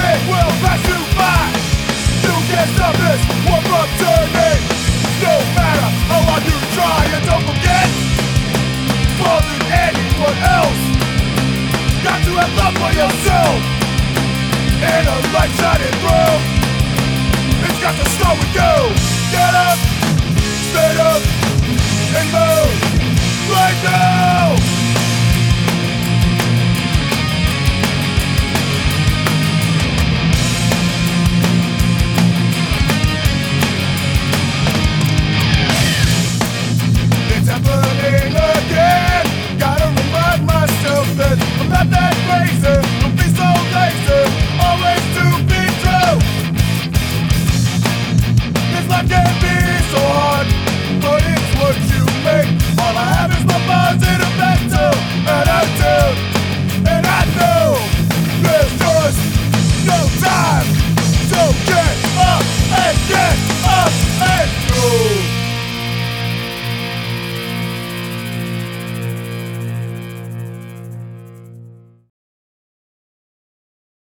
it will pass you by. You can't stop this war from turning. No matter how hard you try, and don't forget, more than anyone else, got to have love for yourself. In a light shining through, it's got to start with you. Get up, stand up, and move right now.